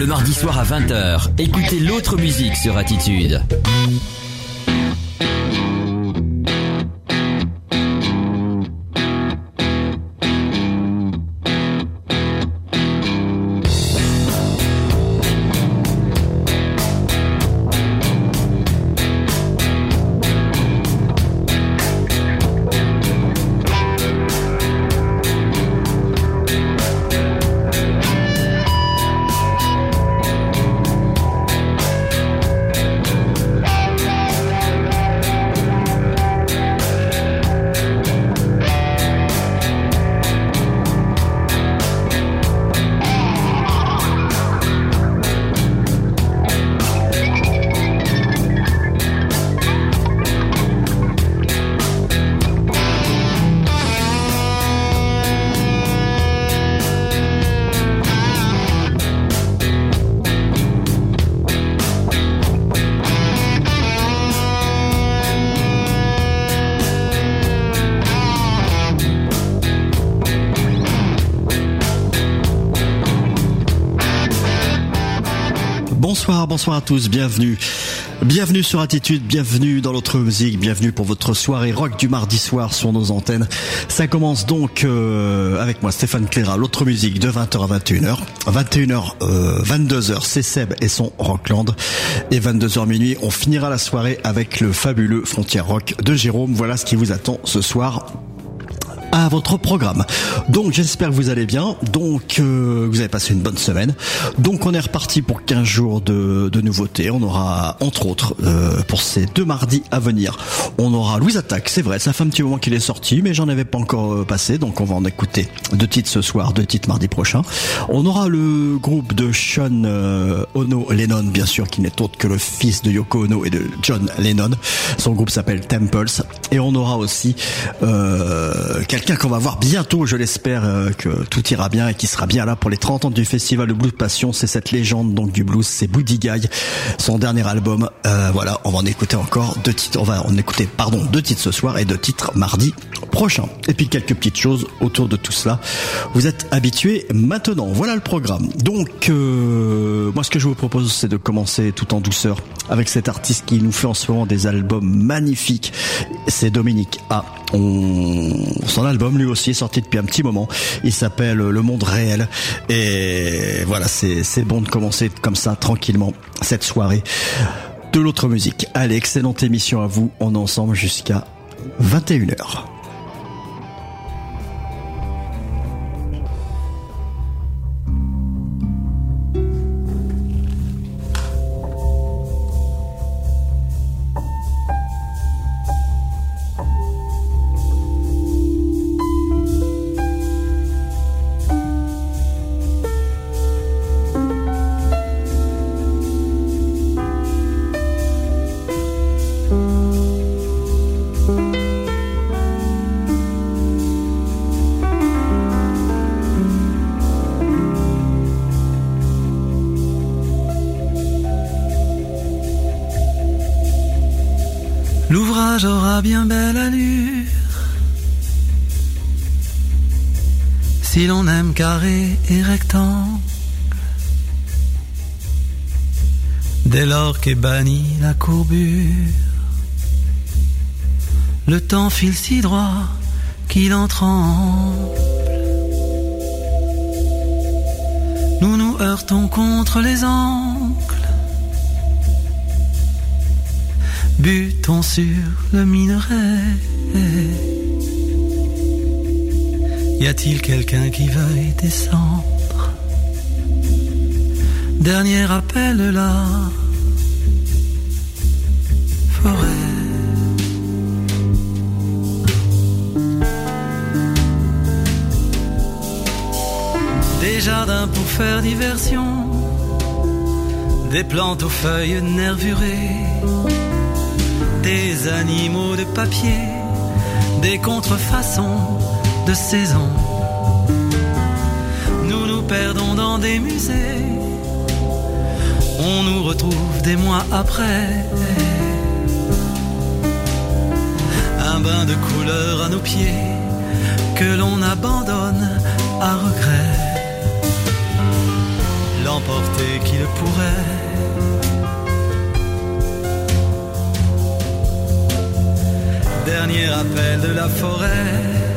Le mardi soir à 20h, écoutez l'autre musique sur Attitude. Bonsoir à tous, bienvenue sur Attitude, bienvenue dans l'autre musique, bienvenue pour votre soirée rock du mardi soir sur nos antennes. Ça commence donc avec moi Stéphane Cléra, l'autre musique de 20h à 21h. 22h c'est Seb et son Rockland, et 22h minuit on finira la soirée avec le fabuleux Frontière Rock de Jérôme. Voilà ce qui vous attend ce soir à votre programme. Donc j'espère que vous allez bien, donc vous avez passé une bonne semaine. Donc on est reparti pour 15 jours de nouveautés. On aura entre autres pour ces 2 mardis à venir, on aura Louise Attaque, c'est vrai, ça fait un petit moment qu'il est sorti mais j'en avais pas encore passé, donc on va en écouter 2 titres ce soir, 2 titres mardi prochain. On aura le groupe de Sean Ono Lennon, bien sûr, qui n'est autre que le fils de Yoko Ono et de John Lennon. Son groupe s'appelle Temples, et on aura aussi quelqu'un qu'on va voir bientôt, je l'espère, que tout ira bien et qui sera bien là pour les 30 ans du festival de Blues Passion. C'est cette légende donc du blues, c'est Buddy Guy, son dernier album. Voilà, on va en écouter encore 2 titres. On va en écouter 2 titres ce soir et 2 titres mardi prochain. Et puis quelques petites choses autour de tout cela. Vous êtes habitués maintenant. Voilà le programme. Donc moi ce que je vous propose, c'est de commencer tout en douceur avec cet artiste qui nous fait en ce moment des albums magnifiques. C'est Dominique A. Son album lui aussi est sorti depuis un petit moment. Il s'appelle Le Monde Réel. Et voilà, c'est bon de commencer comme ça tranquillement cette soirée de l'autre musique. Allez, excellente émission à vous. On est ensemble jusqu'à 21h. L'ouvrage aura bien belle allure si l'on aime carré et rectangle. Dès lors qu'est bannie la courbure, le temps file si droit qu'il en tremble. Nous nous heurtons contre les ancles, butons sur le minerai. Y a-t-il quelqu'un qui veuille descendre? Dernier appel de la forêt. Des jardins pour faire diversion, des plantes aux feuilles nervurées, des animaux de papier, des contrefaçons de saison. Nous nous perdons dans des musées, on nous retrouve des mois après. Un bain de couleur à nos pieds que l'on abandonne à regret. l'emporter qui le pourrait. Dernier appel de la forêt.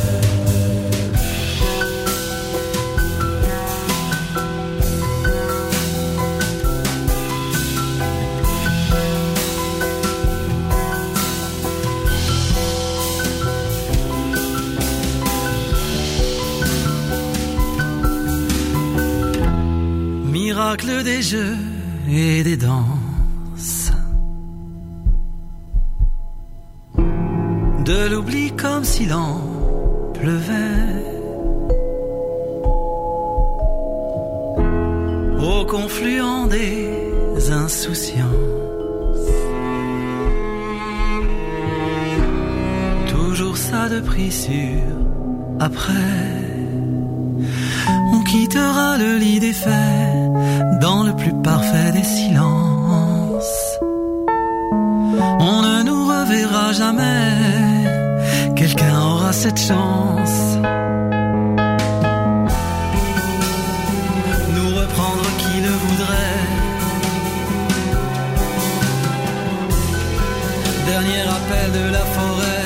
Miracle des jeux et des danses, de l'oubli comme s'il en pleuvait, au confluent des insouciances, toujours ça de prix sûr. Après, on quittera le lit des faits dans le plus parfait des silences. On ne nous reverra jamais, quelqu'un aura cette chance. Nous reprendre qui le voudrait. Dernier appel de la forêt.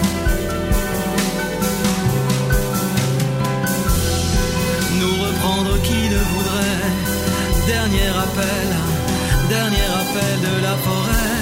Nous reprendre qui le voudrait. Dernier appel de la forêt.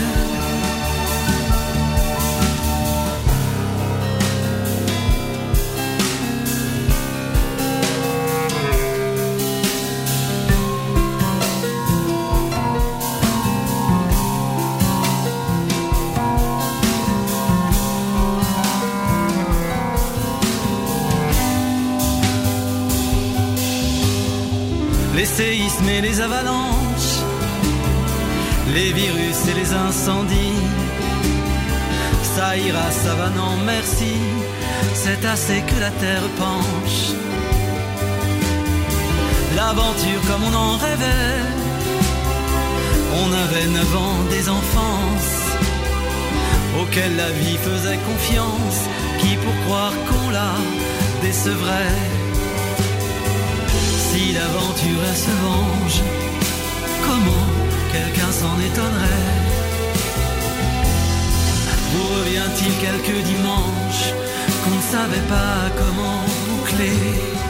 Les séismes et les avalanches, les virus et les incendies, ça ira, ça va, non merci, c'est assez que la terre penche. L'aventure comme on en rêvait, on avait 9 ans, des enfances, auxquelles la vie faisait confiance, qui pour croire qu'on la décevrait. Si l'aventure elle se venge, comment quelqu'un s'en étonnerait? Vous revient-il quelques dimanches qu'on ne savait pas comment boucler,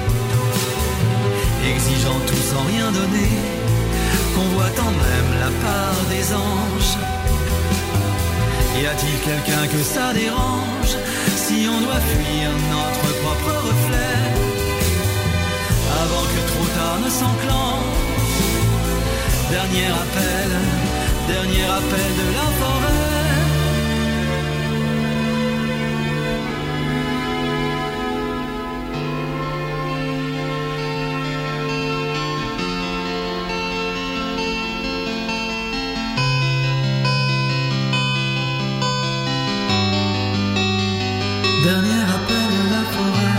exigeant tout sans rien donner, qu'on voit quand même la part des anges? Y a-t-il quelqu'un que ça dérange si on doit fuir notre propre reflet avant que trop tard ne s'enclenche? Dernier appel de la forêt. Dernier appel de la forêt.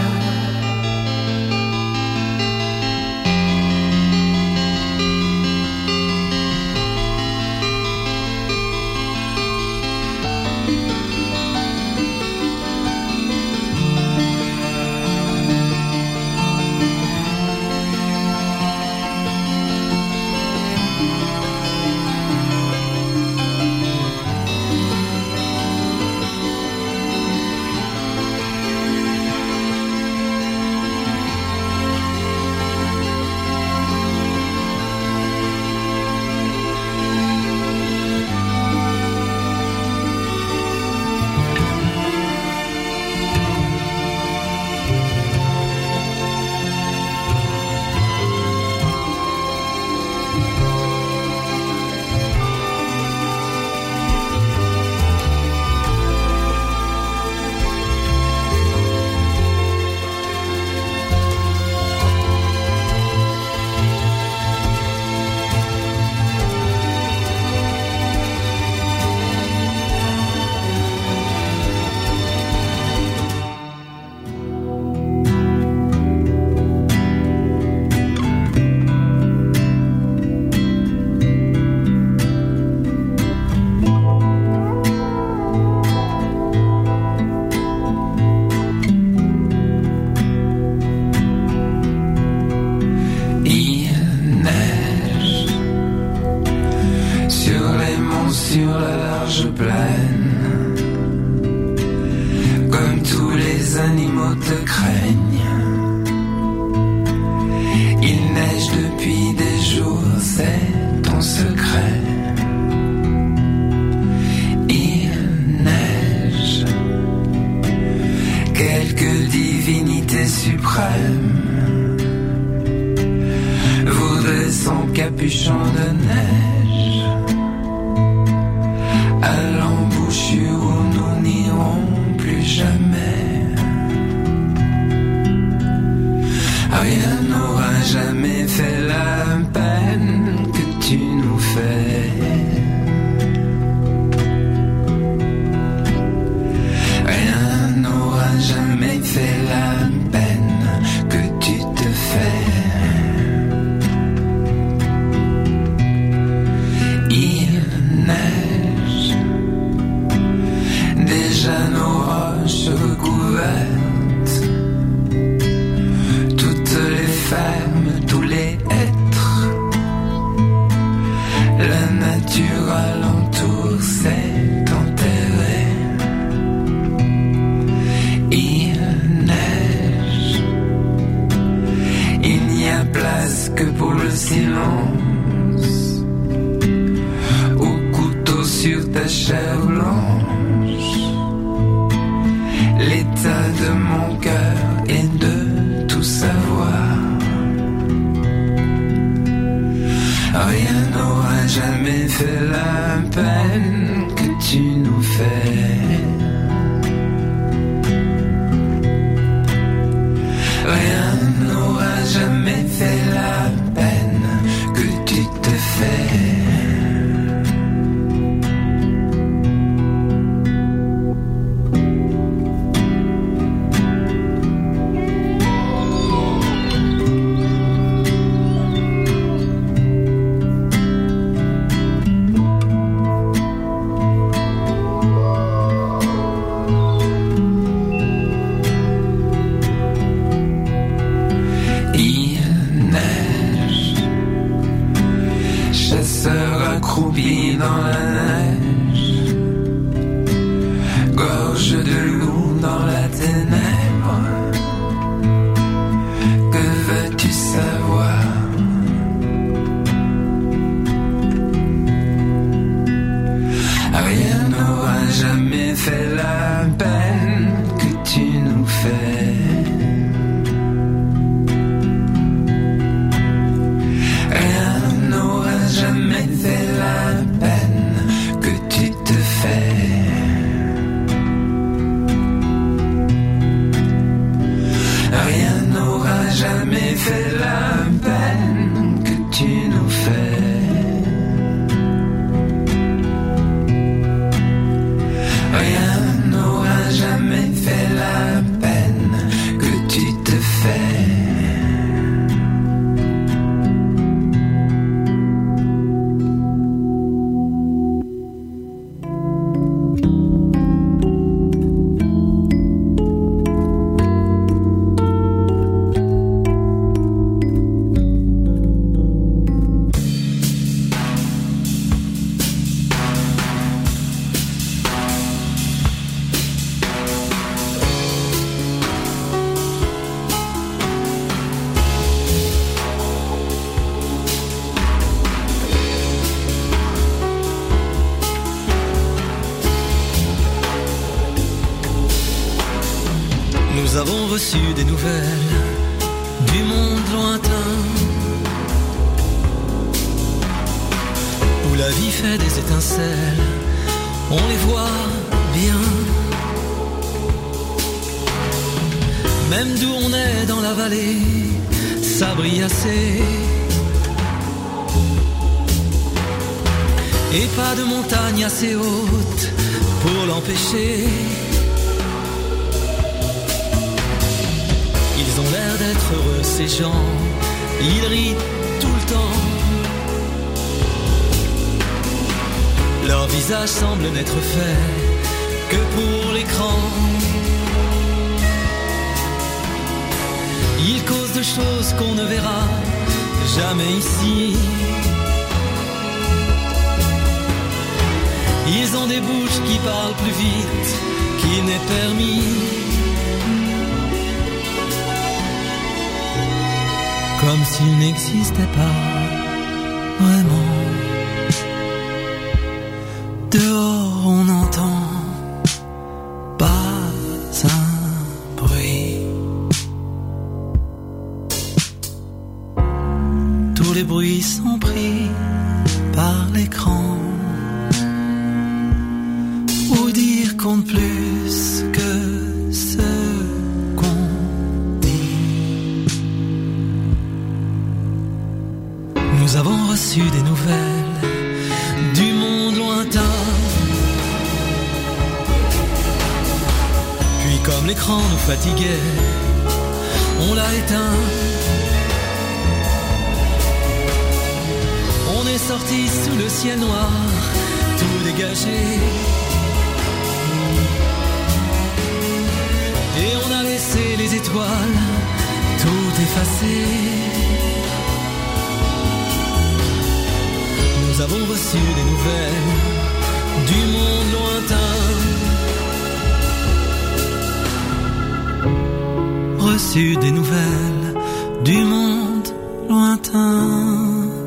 sur la large plaine, comme tous les animaux te craignent. Il neige depuis des jours, c'est ton secret. Il neige, quelque divinité suprême voudrait son capuchon de neige à l'embouchure où nous n'irons plus jamais. Rien n'aura jamais fait la peine que tu nous fais. Rien n'aura jamais fait la peine que tu te fais. Il neige, déjà nos roches recouvertes, toutes les fermes, tous les êtres, la nature alentour s'est enterrée. Il neige, il n'y a place que pour le silence, au couteau sur ta chair blanche. L'état de mon cœur est de tout savoir. Rien n'aura jamais fait la peine que tu nous fais. Rien n'aura jamais fait la peine que tu te fais. Accroupi dans la neige, gorge de loup dans la ténèbre, que veux-tu savoir? Rien n'aura jamais fait la peine que tu nous fais. Rien n'aura jamais fait la peine que tu te fais. Rien n'aura jamais fait la peine que tu nous fais. Rien n'aura jamais fait la peine que tu te fais. Nous avons reçu des nouvelles du monde lointain, où la vie fait des étincelles, on les voit bien. Même d'où on est dans la vallée, ça brille assez. Et pas de montagne assez haute pour l'empêcher. Ils ont l'air d'être heureux ces gens, ils rient tout le temps. Leur visage semble n'être fait que pour l'écran. Ils causent de choses qu'on ne verra jamais ici. Ils ont des bouches qui parlent plus vite qu'il n'est permis. Comme s'il n'existait pas vraiment. Dehors on n'entend pas un bruit. Tous les bruits sont pris par l'écran. Ou dire compte plus que ce qu'on dit. Nous avons reçu des nouvelles du monde lointain. Puis comme l'écran nous fatiguait, on l'a éteint. On est sorti sous le ciel noir, tout dégagé. Et on a laissé les étoiles tout effacées. Nous avons reçu des nouvelles du monde lointain. Reçu des nouvelles du monde lointain.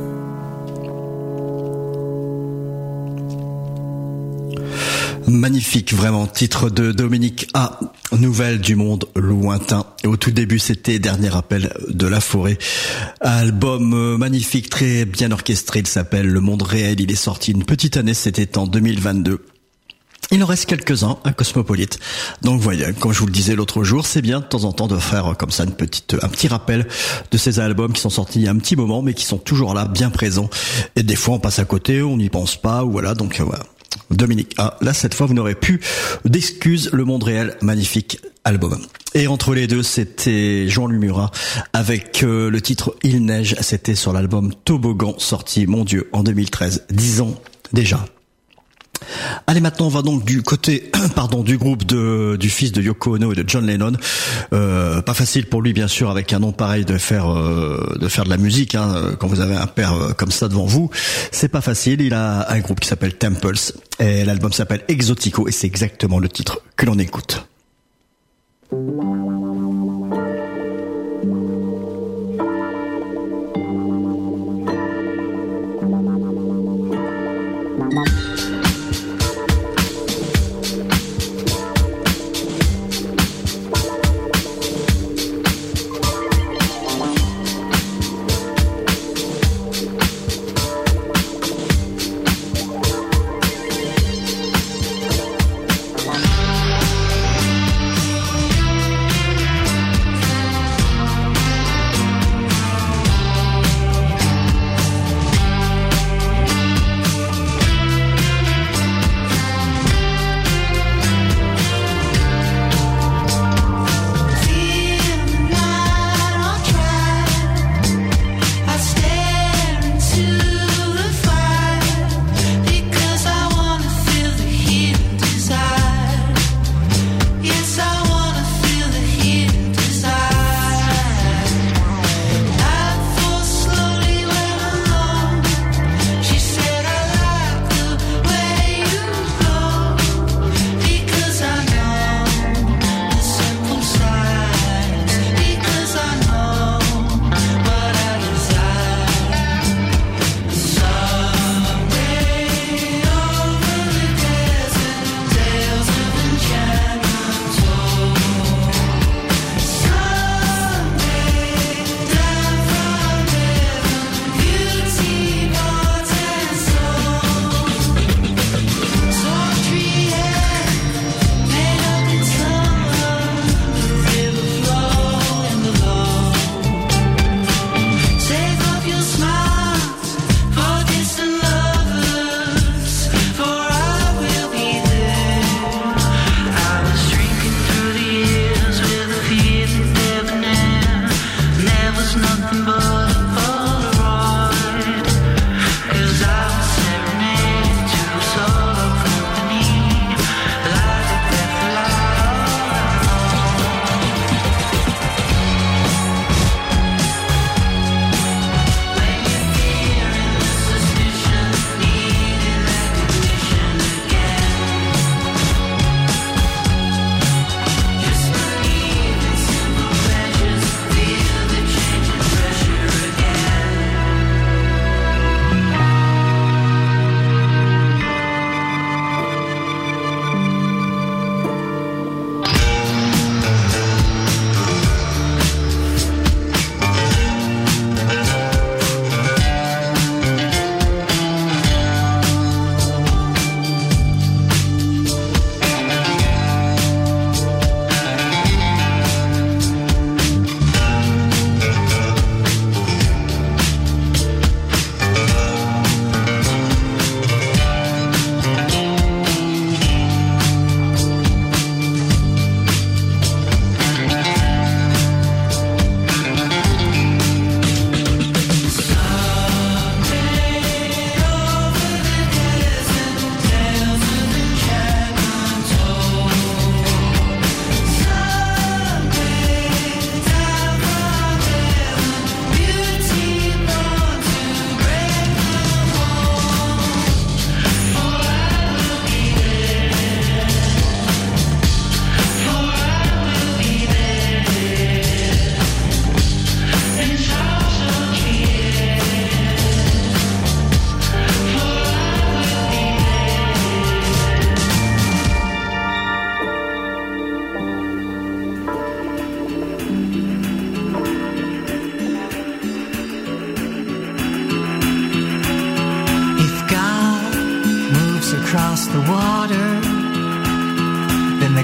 Magnifique, vraiment, titre de Dominique A, Nouvelles du monde lointain. Et au tout début, c'était Dernier appel de la forêt. Album magnifique, très bien orchestré, il s'appelle Le Monde réel, il est sorti une petite année, c'était en 2022. Il en reste quelques-uns à Cosmopolite. Donc voilà, comme je vous le disais l'autre jour, c'est bien de temps en temps de faire comme ça un petit rappel de ces albums qui sont sortis il y a un petit moment, mais qui sont toujours là, bien présents. Et des fois, on passe à côté, on n'y pense pas, ou voilà, donc voilà. Dominique A, là cette fois vous n'aurez plus d'excuses, Le Monde réel, magnifique album. Et entre les deux c'était Jean-Louis Murat avec le titre Il neige, c'était sur l'album Toboggan, sorti, mon Dieu, en 2013, 10 ans déjà. Allez, maintenant on va donc du côté du groupe du fils de Yoko Ono et de John Lennon. Pas facile pour lui bien sûr avec un nom pareil de faire de la musique quand vous avez un père comme ça devant vous, c'est pas facile. Il a un groupe qui s'appelle Temples et l'album s'appelle Exotico et c'est exactement le titre que l'on écoute.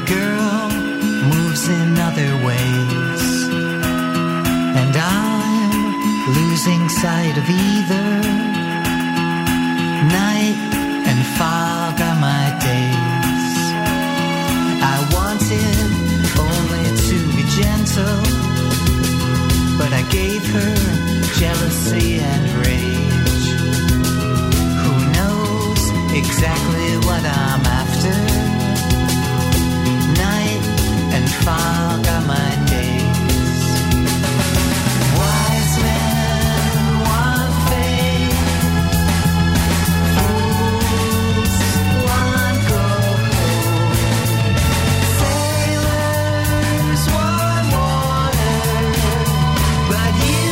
That girl moves in other ways, and I'm losing sight of either. Night and fog are my days. I wanted only to be gentle, but I gave her jealousy and rage. Who knows exactly what I'm after? Night and fog are my days. Wise men want fame, fools want gold, sailors want water, but you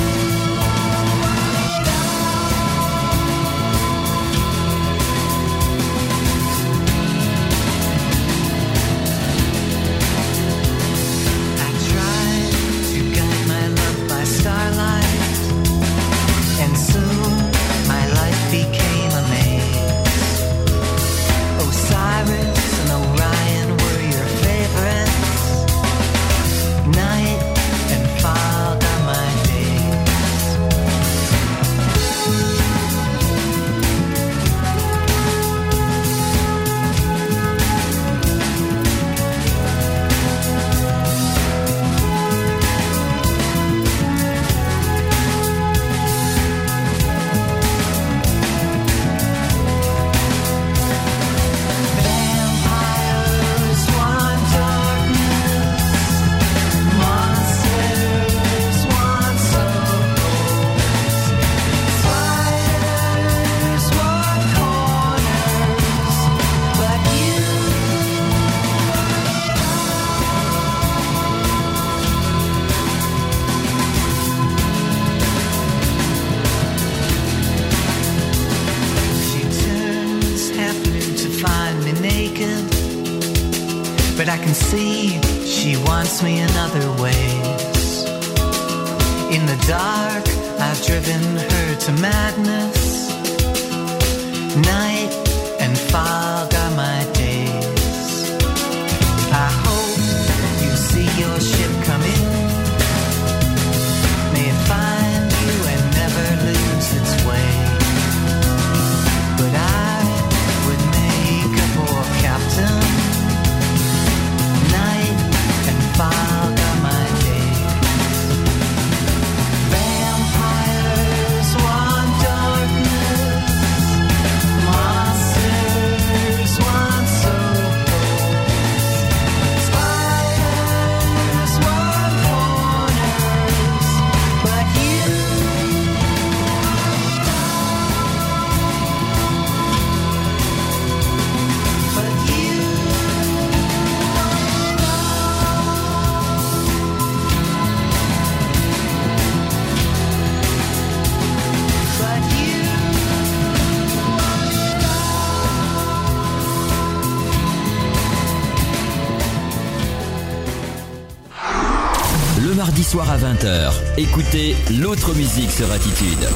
but I can see she wants me in other ways. In the dark, I've driven her to madness. Night and fog are my days. I hope you see your ship come in. May it find you and never lose its way. But I would make a poor captain. Night and fog are my days. Vampires want darkness. Monsters want souls. Spiders want corners. But you Le mardi soir à 20h, écoutez l'autre musique sur Attitude.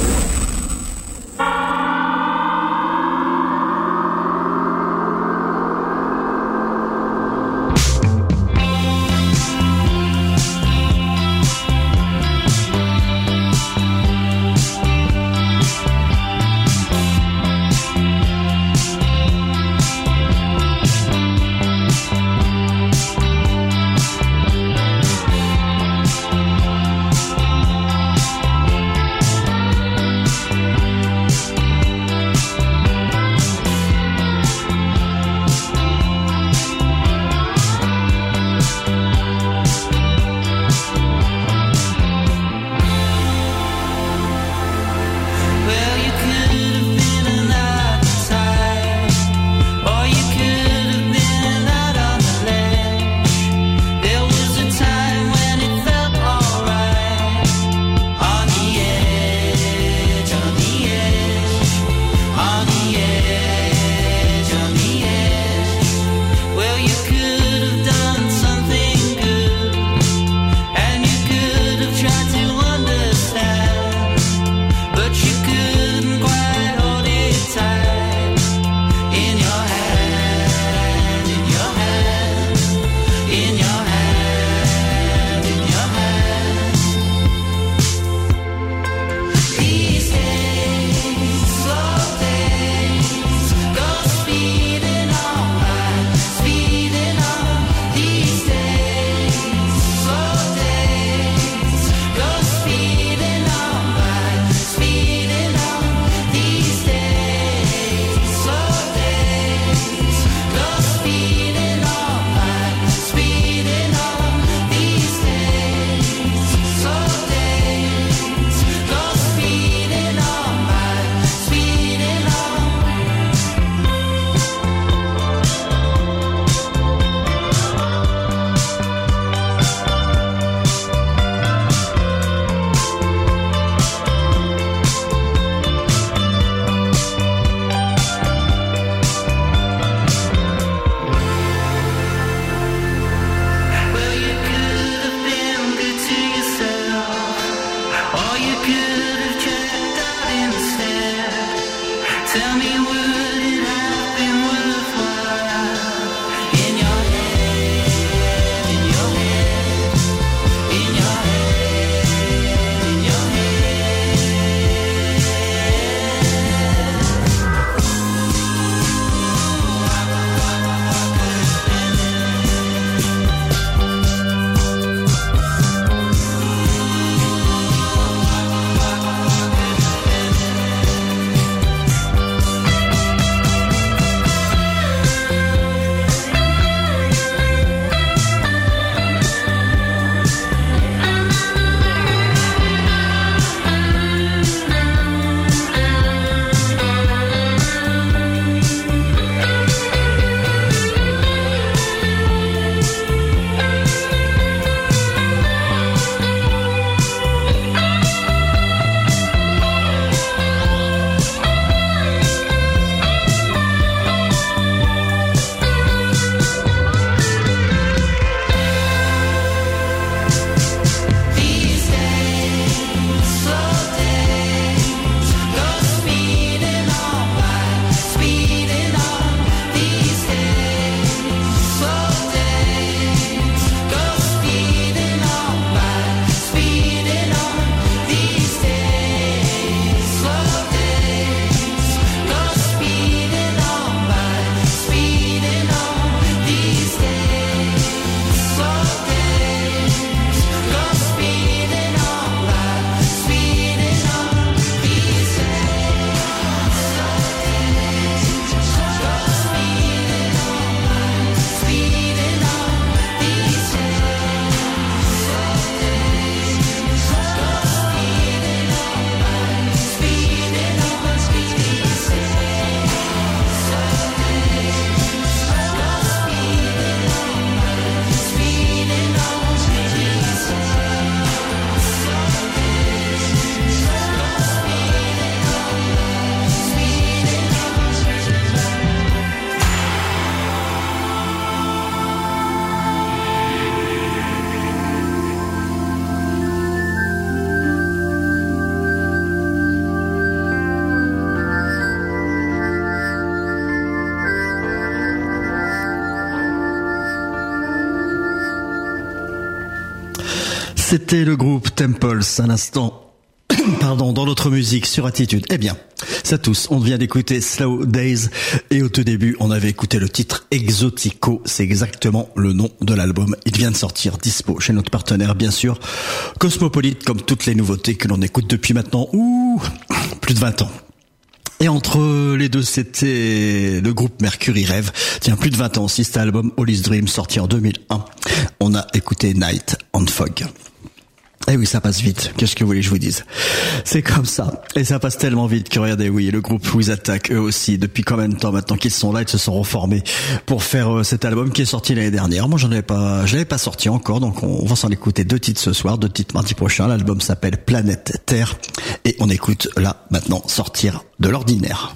C'était le groupe Temples, un instant. Pardon, dans notre musique sur Attitude. Eh bien, ça tous, on vient d'écouter Slow Days et au tout début, on avait écouté le titre Exotico. C'est exactement le nom de l'album. Il vient de sortir, dispo chez notre partenaire, bien sûr, Cosmopolite, comme toutes les nouveautés que l'on écoute depuis maintenant, plus de 20 ans. Et entre les deux, c'était le groupe Mercury Rêve. Tiens, plus de 20 ans aussi, cet album All Is Dream, sorti en 2001. On a écouté Night on Fog. Eh oui, ça passe vite. Qu'est-ce que vous voulez que je vous dise? C'est comme ça. Et ça passe tellement vite que regardez, oui, le groupe Wiz Attack, eux aussi, depuis combien de temps maintenant qu'ils sont là, ils se sont reformés pour faire cet album qui est sorti l'année dernière. Moi, je l'avais pas sorti encore, donc on va s'en écouter 2 titres ce soir, 2 titres mardi prochain. L'album s'appelle Planète Terre et on écoute là, maintenant, Sortir de l'ordinaire.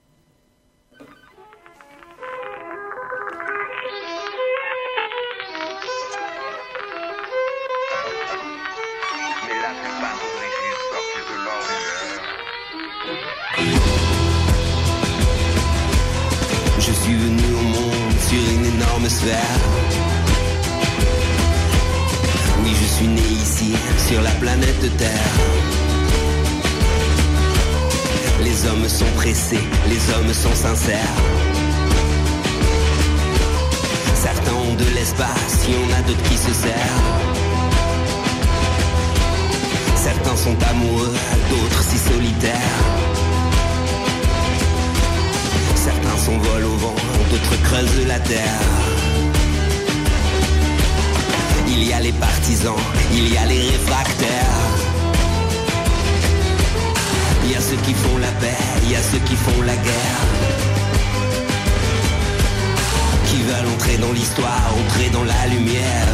Je suis venu au monde sur une énorme sphère. Oui, je suis né ici, sur la planète Terre. Les hommes sont pressés, les hommes sont sincères. Certains ont de l'espace, il y en a d'autres qui se serrent. Certains sont amoureux, d'autres si solitaires. Certains s'envolent au vent, d'autres creusent la terre. Il y a les partisans, il y a les réfractaires. Il y a ceux qui font la paix, il y a ceux qui font la guerre. Qui veulent entrer dans l'histoire, entrer dans la lumière.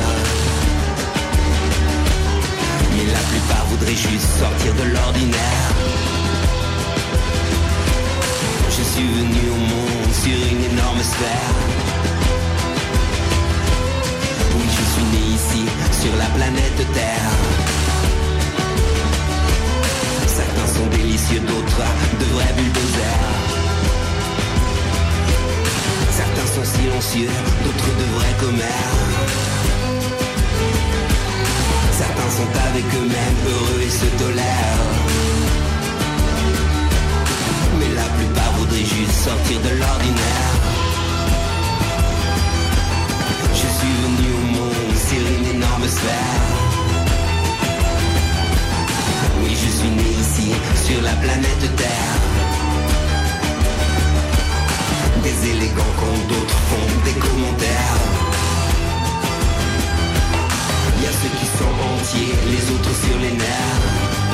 Mais la plupart voudraient juste sortir de l'ordinaire. Je suis venu au monde sur une énorme sphère. Oui, je suis né ici, sur la planète Terre. Certains sont délicieux, d'autres de vrais bulldozers. Certains sont silencieux, d'autres de vrais commères. Certains sont avec eux-mêmes, heureux et se tolèrent. Mais la plupart voudraient juste sortir de l'ordinaire. Je suis venu au monde sur une énorme sphère. Oui, je suis né ici, sur la planète Terre. Des élégants quand d'autres font des commentaires. Il y a ceux qui sont entiers, les autres sur les nerfs.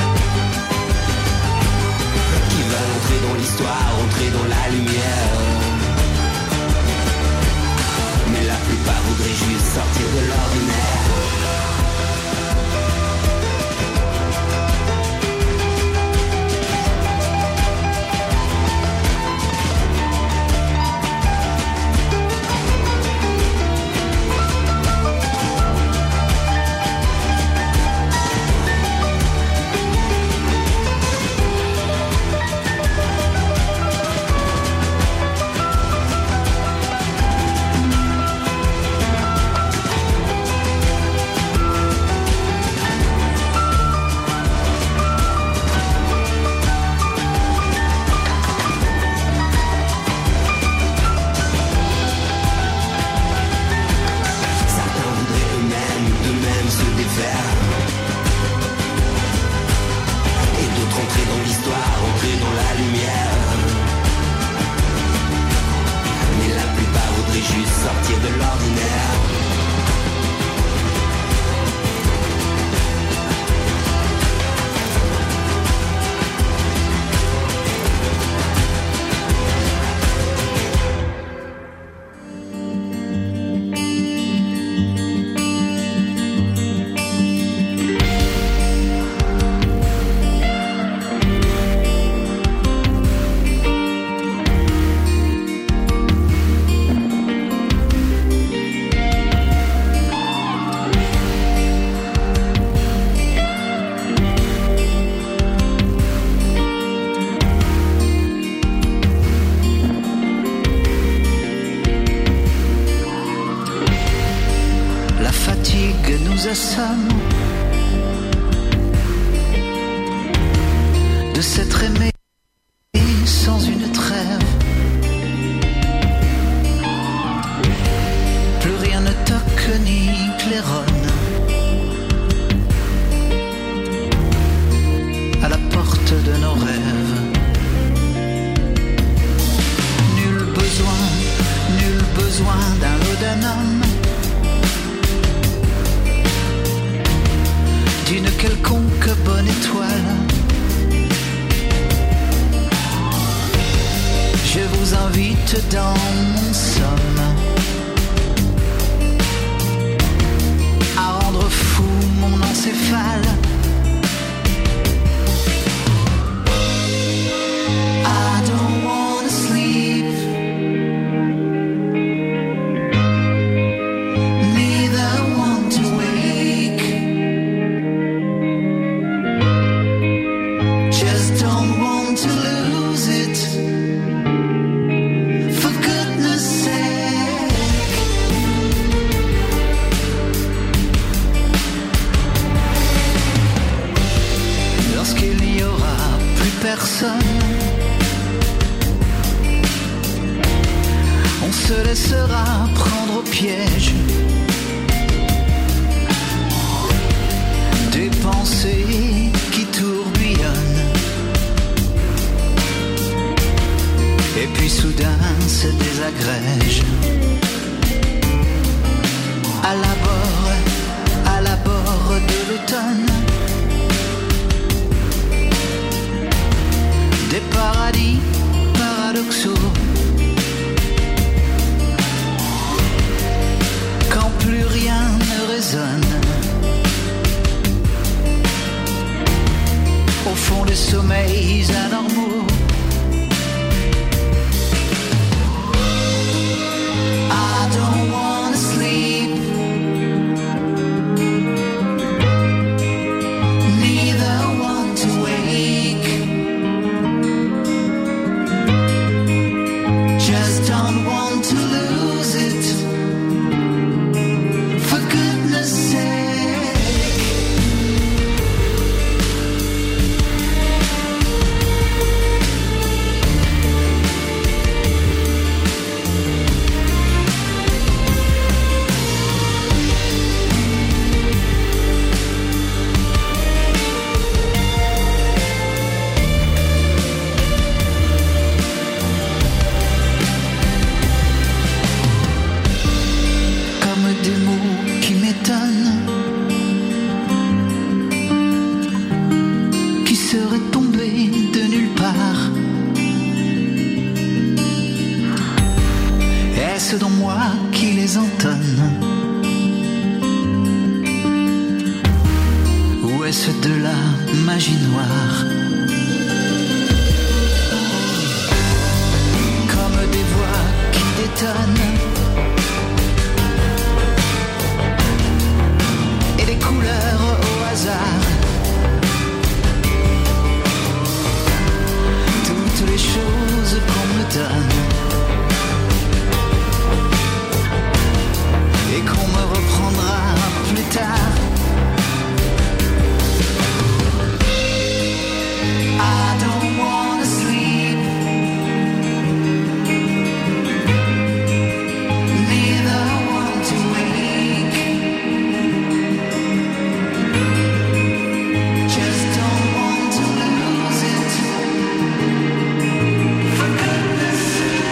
Qui veulent entrer dans l'histoire, entrer dans la lumière. Mais la plupart voudraient juste sortir de l'ordinaire. Nous assomme de s'être aimé sans une trêve. Plus rien ne toque ni claironne à la porte de nos rêves. Nul besoin d'un laudanum, d'une quelconque bonne étoile. Je vous invite dans mon somme à rendre fou mon encéphale. I don't wanna sleep, neither want to wake. Just don't want to lose it, for goodness sake. Lorsqu'il n'y aura plus personne, on se laissera prendre au piège des pensées qui tourbillonnent. Et puis soudain se désagrège à l'abord de l'automne. Des paradis paradoxaux, quand plus rien ne résonne. Au fond des sommeils anormaux, I don't wanna sleep, neither want to wake. Just don't want to lose it, for goodness sake. Comme des mots qui m'étonnent, qui seraient tombés de nulle part. Est-ce donc moi qui les entonne, ou est-ce de la magie noire? Comme des voix qui détonnent et des couleurs au hasard. Toutes les choses qu'on me donne et qu'on me reprendra plus tard. I don't wanna sleep, neither want to wake. Just don't want to lose it, for goodness sake.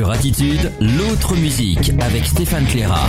Sur Attitude, l'autre musique avec Stéphane Claira.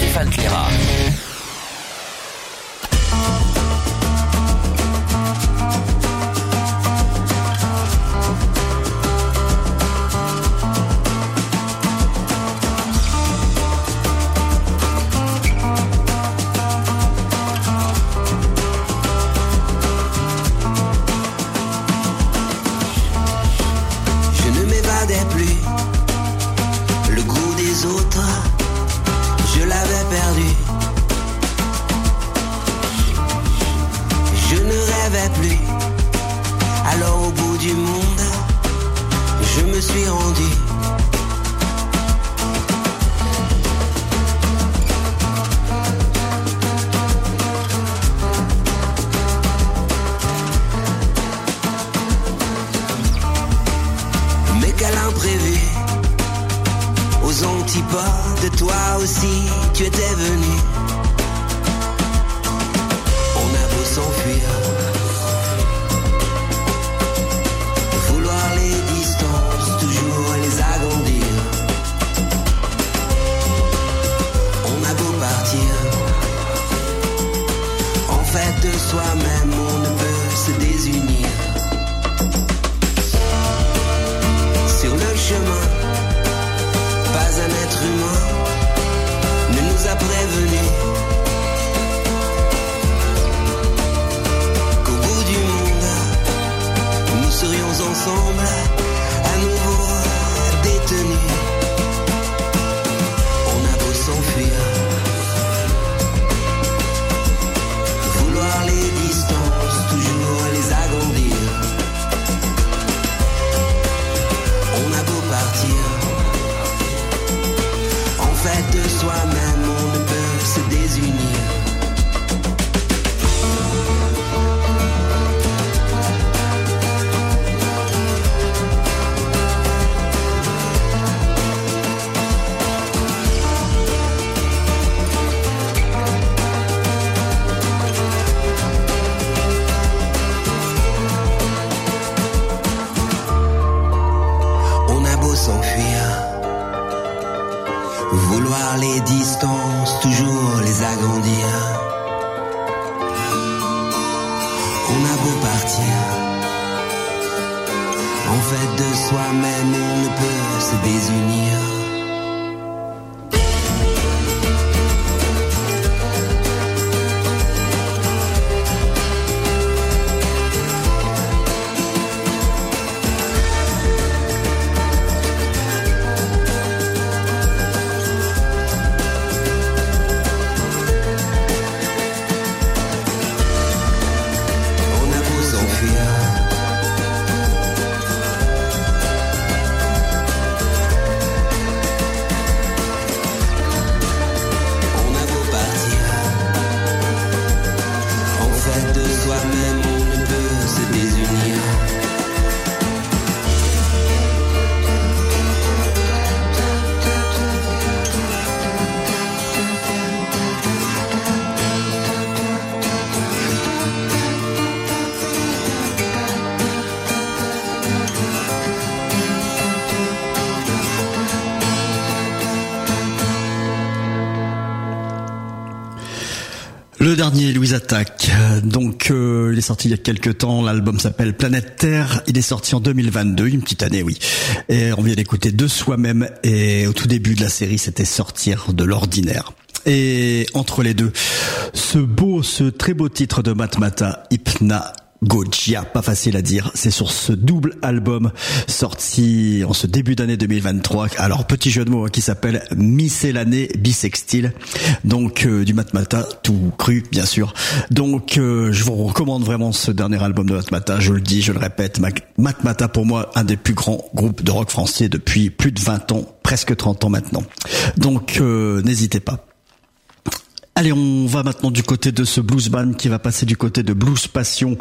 Le dernier, Louise Attaque. Donc, il est sorti il y a quelques temps. L'album s'appelle Planète Terre. Il est sorti en 2022, une petite année, oui. Et on vient d'écouter De Soi-même. Et au tout début de la série, c'était Sortir de l'ordinaire. Et entre les deux, ce très beau titre de Matmata, Hypnagogia, pas facile à dire. C'est sur ce double album sorti en ce début d'année 2023. Alors, petit jeu de mots qui s'appelle Miscellanée Bisextile. Donc, du Matmata, tout cru, bien sûr. Donc, je vous recommande vraiment ce dernier album de Matmata. Je le dis, je le répète. Matmata, pour moi, un des plus grands groupes de rock français depuis plus de 20 ans, presque 30 ans maintenant. Donc, n'hésitez pas. Allez, on va maintenant du côté de ce blues band qui va passer du côté de Blues Passion.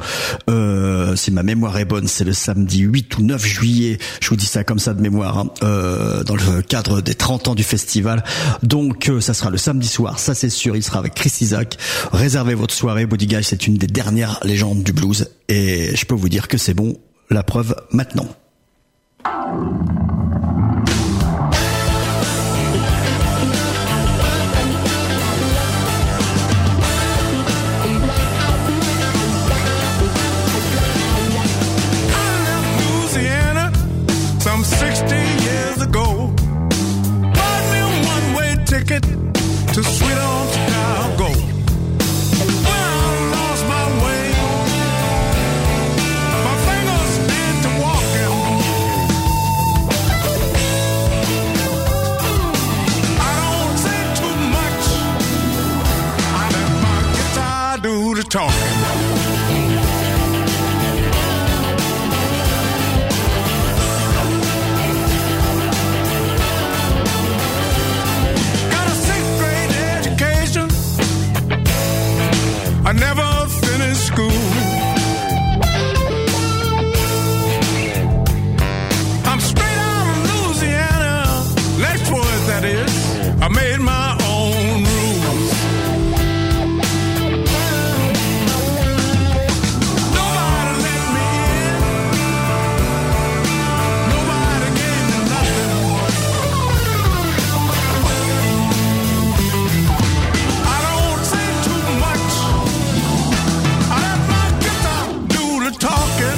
Si ma mémoire est bonne, c'est le samedi 8 ou 9 juillet. Je vous dis ça comme ça de mémoire, hein, dans le cadre des 30 ans du festival. Donc, ça sera le samedi soir, ça c'est sûr. Il sera avec Chris Isaak. Réservez votre soirée. Buddy Guy, c'est une des dernières légendes du blues. Et je peux vous dire que c'est bon. La preuve maintenant. talking. Got a 6th grade education. I never finished school. I'm straight out of Louisiana. Lexington, that is. I made my own rules. Nobody let me in. Nobody gave me nothing. I don't say too much. I let my guitar do the talking.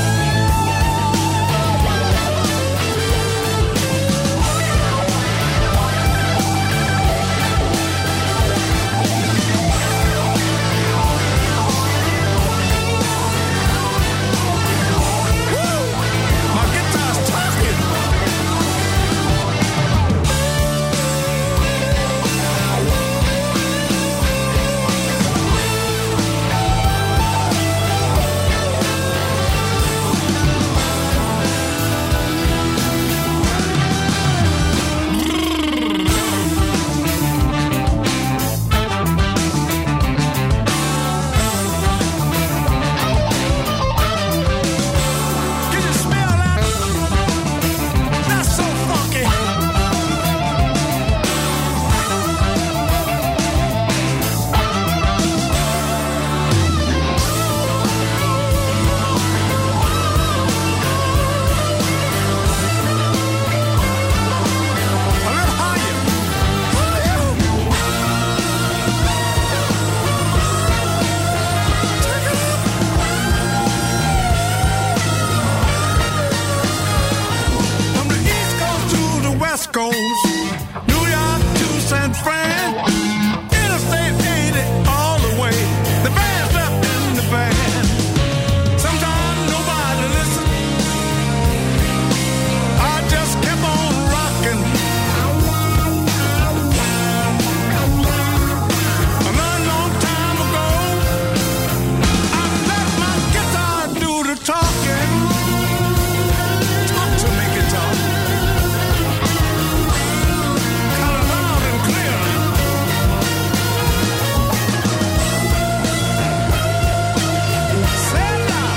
My guitar's talking. Can you smell that? That's so funky. A little higher. From the East Coast to the West Coast, New York to San Fran, Interstate 80 all the way. The band's left in the van. Sometimes nobody listened. I just kept on rocking. A long time ago, I let my guitar do the talking. Talk to me, guitar. Kind of loud and clear now. Say it loud.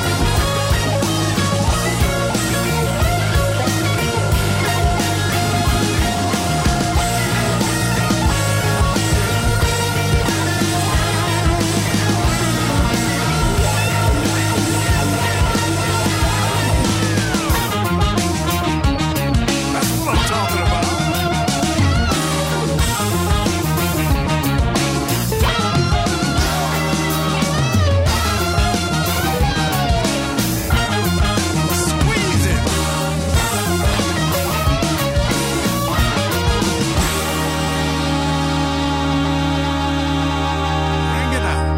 That's what I'm talking about. Squeeze it. Bring it out.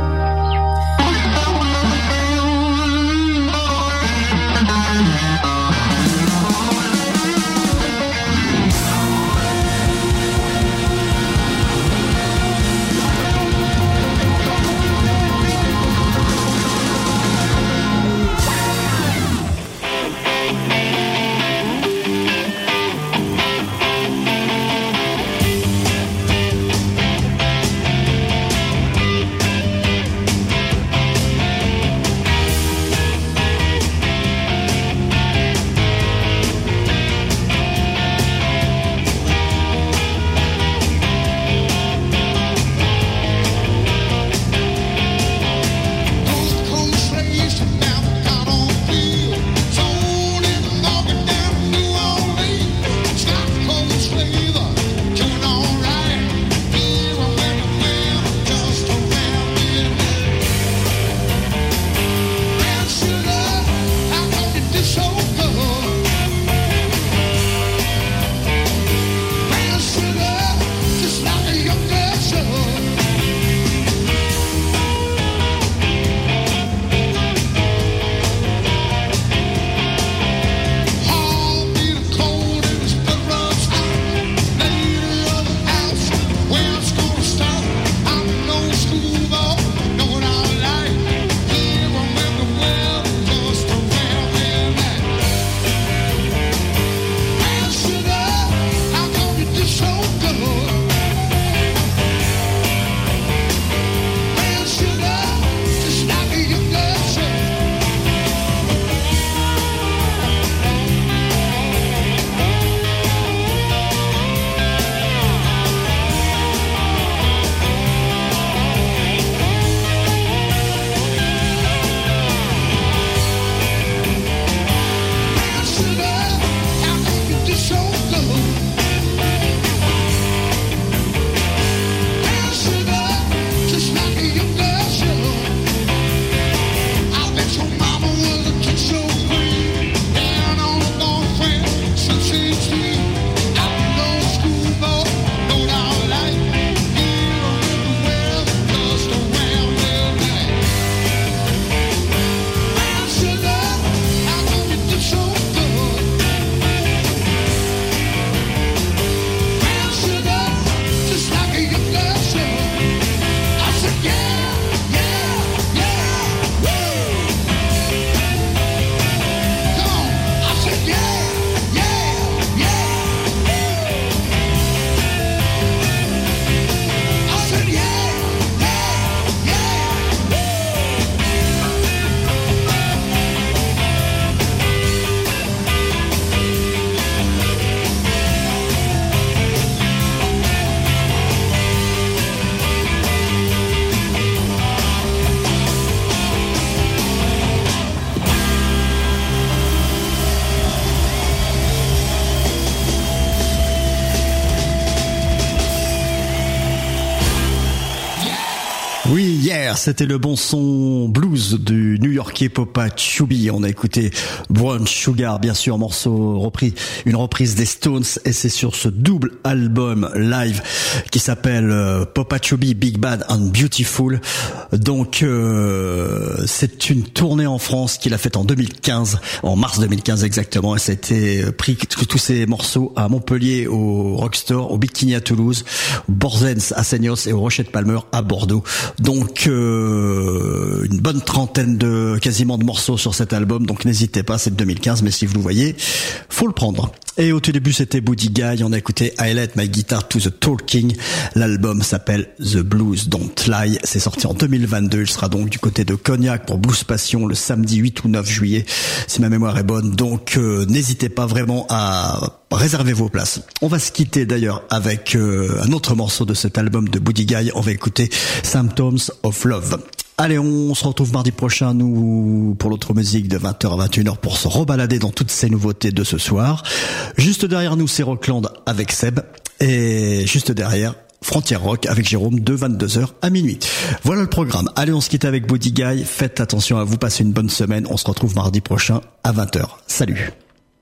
Yeah, c'était le bon son blues du New-Yorkais Popa Chubby. On a écouté Brown Sugar, bien sûr, morceau repris, une reprise des Stones, et c'est sur ce double album live qui s'appelle Popa Chubby Big Bad and Beautiful. Donc c'est une tournée en France qu'il a faite en 2015, en mars 2015 exactement, et ça a été pris tous ces morceaux à Montpellier au Rockstore, au Bikini à Toulouse, au Borzens à Seignos et au Rocher de Palmer à Bordeaux. Donc une bonne trentaine quasiment de morceaux sur cet album, donc n'hésitez pas, c'est de 2015, mais si vous le voyez, faut le prendre. Et au tout début, c'était Buddy Guy, on a écouté I Let My Guitar to the Talking. L'album s'appelle The Blues Don't Lie, c'est sorti en 2022, il sera donc du côté de Cognac pour Blues Passion le samedi 8 ou 9 juillet, si ma mémoire est bonne, donc n'hésitez pas vraiment à réserver vos places. On va se quitter d'ailleurs avec un autre morceau de cet album de Buddy Guy, on va écouter Symptoms of Love. Allez, on se retrouve mardi prochain, nous, pour l'autre musique de 20h à 21h pour se rebalader dans toutes ces nouveautés de ce soir. Juste derrière nous, c'est Rockland avec Seb. Et juste derrière, Frontière Rock avec Jérôme de 22h à minuit. Voilà le programme. Allez, on se quitte avec Buddy Guy. Faites attention à vous, passez une bonne semaine. On se retrouve mardi prochain à 20h. Salut.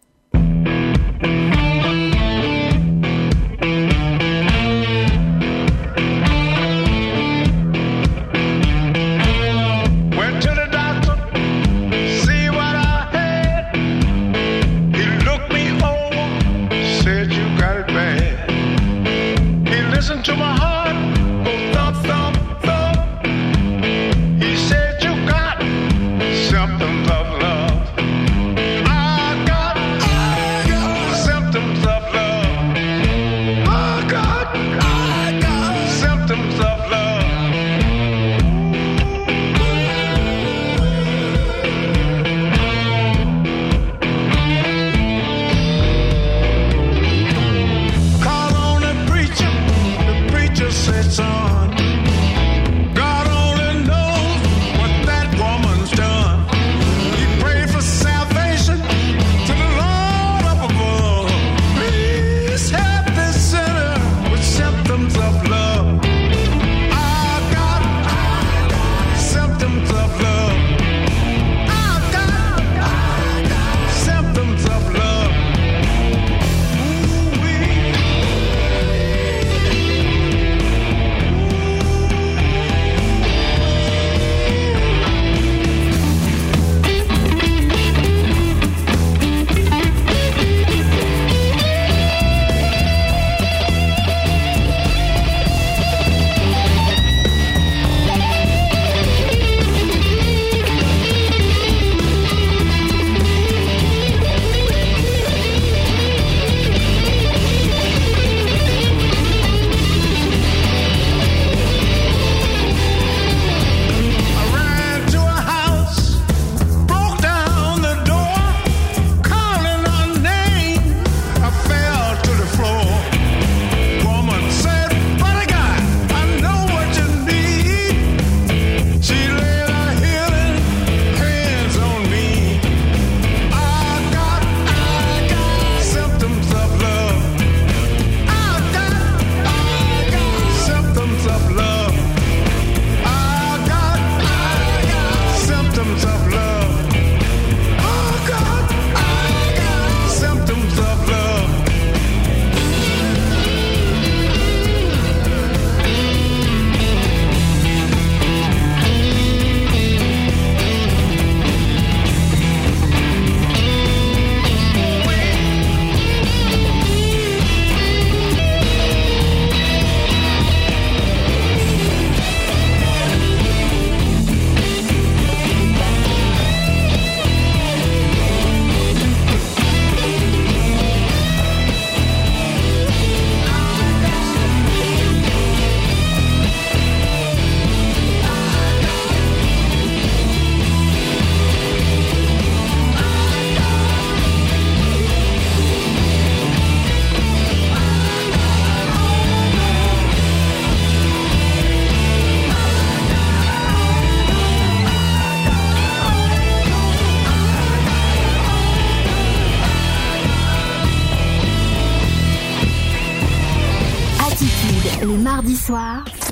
To my heart, go thump, thump, thump. He said you got symptoms of love. I got symptoms of love. I got symptoms of love. Call on the preacher. Said, son, God only knows what that woman's done. He prayed for salvation to the Lord up above. Please help this sinner with symptoms of love. I got symptoms of love. I got symptoms of love. Le mardi soir,